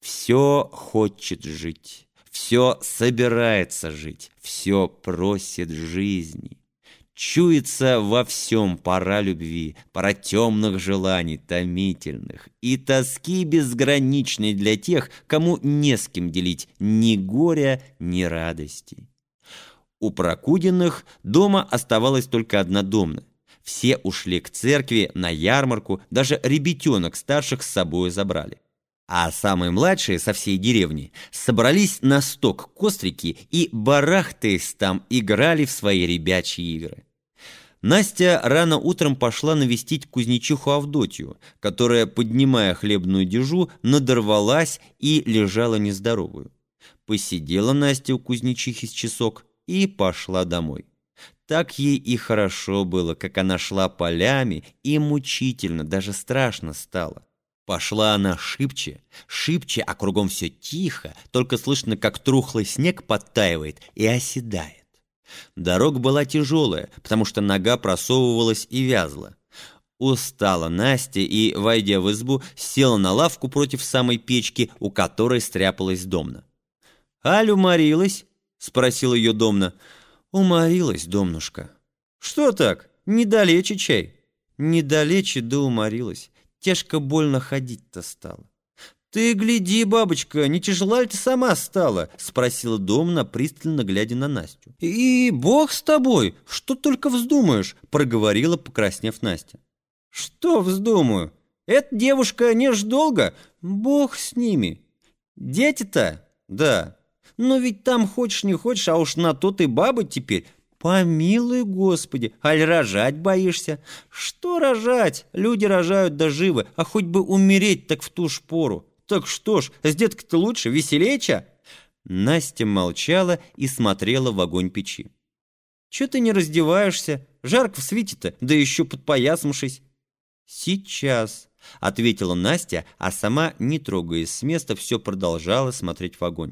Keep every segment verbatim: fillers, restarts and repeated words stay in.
Все хочет жить, все собирается жить, все просит жизни. Чуется во всем пора любви, пора темных желаний, томительных, и тоски безграничной для тех, кому не с кем делить ни горя, ни радости. У Прокудиных дома оставалась только одна Домна. Все ушли к церкви, на ярмарку, даже ребятенок старших с собой забрали. А самые младшие со всей деревни собрались на сток кострики и, барахтаясь там, играли в свои ребячьи игры. Настя рано утром пошла навестить кузнечиху Авдотью, которая, поднимая хлебную дежу, надорвалась и лежала нездоровую. Посидела Настя у кузнечихи с часок и пошла домой. Так ей и хорошо было, как она шла полями, и мучительно, даже страшно стало. Пошла она шибче, шибче, а кругом все тихо, только слышно, как трухлый снег подтаивает и оседает. Дорога была тяжелая, потому что нога просовывалась и вязла. Устала Настя и, войдя в избу, села на лавку против самой печки, у которой стряпалась Домна. «Аль уморилась?» — спросила ее Домна. «Уморилась, Домнушка». «Что так? Недалече чай?» «Недалече, да уморилась. Тяжко больно ходить-то стало». «Ты гляди, бабочка, не тяжела ли ты сама стала?» — спросила Домна, пристально глядя на Настю. «И бог с тобой, что только вздумаешь?» — проговорила, покраснев Настя. «Что вздумаю? Эта девушка не ж долго? Бог с ними. Дети-то? Да. Но ведь там хочешь не хочешь, а уж на то ты баба теперь. Помилуй, Господи, аль рожать боишься? Что рожать? Люди рожают да живы, а хоть бы умереть так в ту ж пору. Так что ж, с деткой-то лучше, веселее, ча?» Настя молчала и смотрела в огонь печи. «Чё ты не раздеваешься? Жарко в свете-то, да еще подпоясавшись». «Сейчас», — ответила Настя, а сама, не трогаясь с места, все продолжала смотреть в огонь.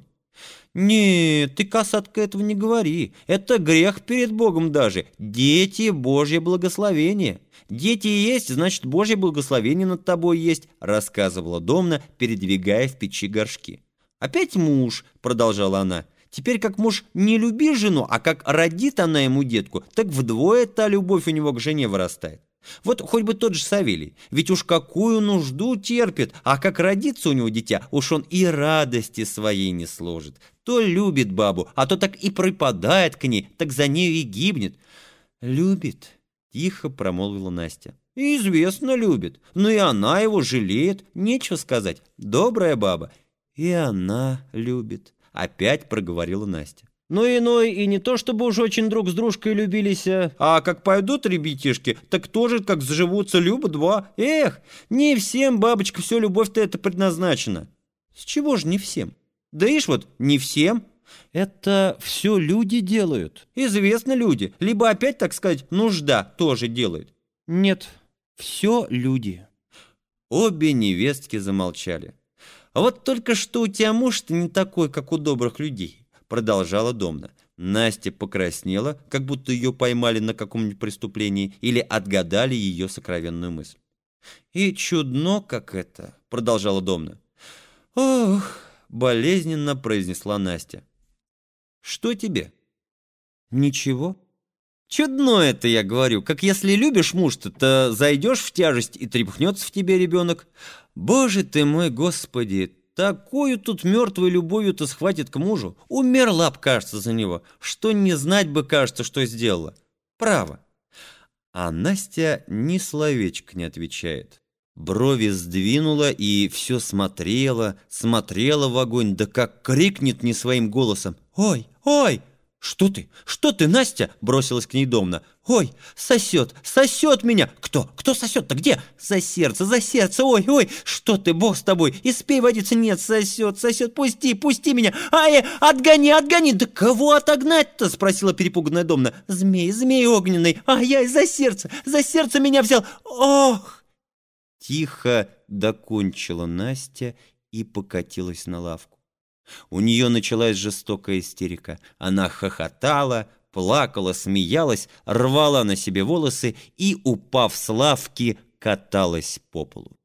«Нет, ты, касатка, этого не говори. Это грех перед Богом даже. Дети — Божье благословение. Дети есть, значит, Божье благословение над тобой есть», — рассказывала Домна, передвигая в печи горшки. «Опять муж», — продолжала она. «Теперь как муж не люби жену, а как родит она ему детку, так вдвое та любовь у него к жене вырастает. Вот хоть бы тот же Савелий, ведь уж какую нужду терпит, а как родится у него дитя, уж он и радости своей не сложит. То любит бабу, а то так и припадает к ней, так за нею и гибнет». «Любит», — тихо промолвила Настя. «Известно, любит, но и она его жалеет, нечего сказать, добрая баба». «И она любит», — опять проговорила Настя. «Ну иной и не то, чтобы уж очень друг с дружкой любились, а как пойдут ребятишки, так тоже как заживутся люба два. Эх, не всем, бабочка, все любовь-то это предназначена». «С чего же не всем?» «Да ишь вот, не всем. Это все люди делают». «Известно, люди. Либо опять, так сказать, нужда тоже делает». «Нет, все люди». Обе невестки замолчали. «А вот только что у тебя муж-то не такой, как у добрых людей», — продолжала Домна. Настя покраснела, как будто ее поймали на каком-нибудь преступлении или отгадали ее сокровенную мысль. «И чудно, как это», — продолжала Домна. «Ох», — болезненно произнесла Настя. «Что тебе?» «Ничего». «Чудно это, я говорю, как если любишь муж-то, то зайдешь в тяжесть и трепхнется в тебе ребенок. Боже ты мой, Господи, такую тут мертвой любовью-то схватит к мужу. Умерла б, кажется, за него, что не знать бы, кажется, что сделала. Право». А Настя ни словечко не отвечает. Брови сдвинула и все смотрела, смотрела в огонь, да как крикнет не своим голосом: «Ой, ой!» «Что ты? Что ты, Настя?» — бросилась к ней Домна. «Ой, сосет, сосет меня!» «Кто? Кто сосет-то? Где?» «За сердце, за сердце! Ой, ой! Что ты, Бог с тобой! Испей водиться!» «Нет, сосет, сосет! Пусти, пусти меня! Ай, отгони, отгони!» «Да кого отогнать-то?» — спросила перепуганная Домна. «Змей, змей огненный! Ай-яй, за сердце! За сердце меня взял! Ох!» Тихо докончила Настя и покатилась на лавку. У нее началась жестокая истерика. Она хохотала, плакала, смеялась, рвала на себе волосы и, упав с лавки, каталась по полу.